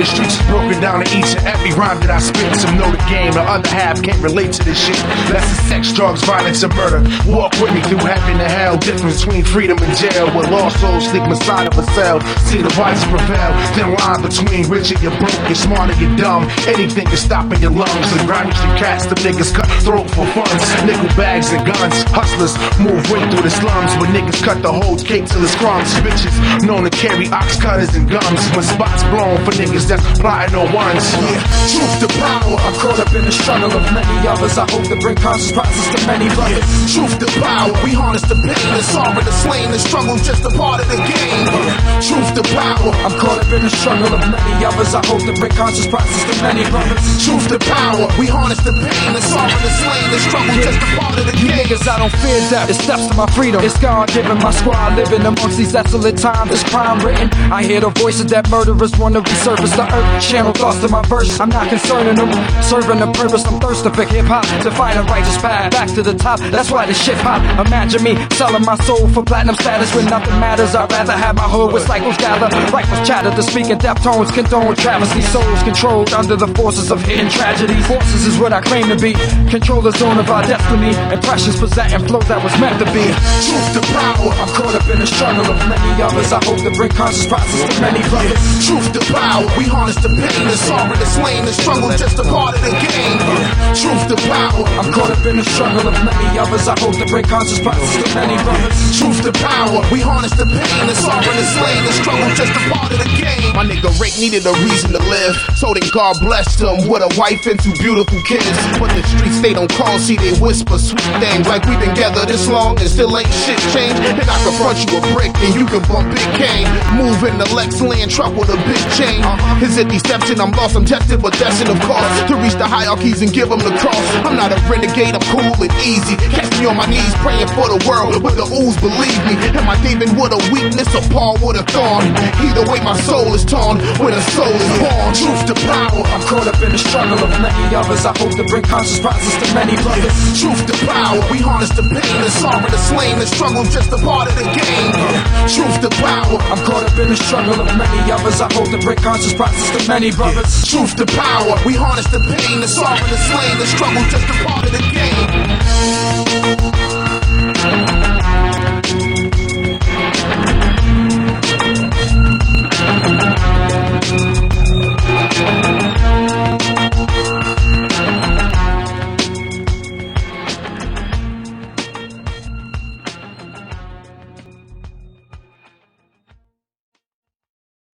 streets is broken down to each and every rhyme that I spit. Some know the game, the other half can't relate to this shit. That's the sex, drugs, violence, and murder. Walk with me through heaven and hell. Difference between freedom and jail. Where lost souls sleep inside of a cell. See the vice prevail. Thin line between rich and you're broke. You're smart and you're dumb. Anything can stop in your lungs. And grimy street cats, the niggas cut throat for funds. Nickel bags and guns. Hustlers move way through the slums. Where niggas cut the whole cake till it's crumbs. Bitches known to carry ox cutters and gums. When spots blown for niggas that's plotting on ones. Yeah. Truth to power. I'm caught up in the struggle of many others. I hope to bring conscious prizes to many brothers. Yeah. Truth to power. We harness the pain, the sorrow, the slain, the struggle's just a part of the game. Yeah. Truth to power. I'm caught up in the struggle of many others. I hope to bring conscious prizes to many brothers. Truth to power. We harness the pain, the sorrow, the slain, the struggle's just a part of the game. Niggas, I don't fear death. It steps to my freedom. It's God given my squad living amongst these desolate times. This crime written. I hear the voices that murderers want to resurface the earth. Channel thoughts to my verse. I'm not concerning them. Serving a purpose. I'm thirsting for hip hop to find a righteous path back to the top. That's why this shit pop. Imagine me selling my soul for platinum status when nothing matters. I'd rather have my hood with cycles gather. Rifles chatter to speak in depth tones. Condone travesty. Souls controlled under the forces of hidden tragedies. Forces is what I claim to be. Control the zone of our destiny. Impressions presenting flow that was meant to be. Truth to power. I'm caught up in the struggle of many others. I hope to bring conscious prizes to many brothers. Truth to power. We harness the pain, the sorrow, the slain, the struggle, just a part of the game. Truth to power. I'm caught up in the struggle of many others. I hope to bring conscious prizes to many brothers. Truth to power. We harness the pain, the sorrow, the slain, the struggle, just a part of the game. My nigga Rick needed a reason to live, so then God blessed him with a wife and two beautiful kids. But the streets they don't call, see they whisper sweet things like we've been together this long and still ain't shit changed. And I can front you a brick and you can bump Big Kane. Move in the Lex land truck with a big chain. Is it deception? I'm lost, I'm tested, but destined of course to reach the hierarchies and give them the cross. I'm not a renegade, I'm cool and easy. Catch me on my knees praying for the world with the ooze, believe me. Am I David with a weakness or Paul with a thorn? Either way my soul is torn when a soul is born. Truth to power. I'm caught up in the struggle of many others. I hope to bring conscious prizes to many brothers. Truth to power. We harness the pain, the sorrow, the slain, the struggle, just a part of the game. Truth to power. I'm caught up in the struggle of many others. I hope to bring conscious prizes to many brothers. Truth to power. We harness the pain, the sorrow, the slain, the struggle, just a part of the game.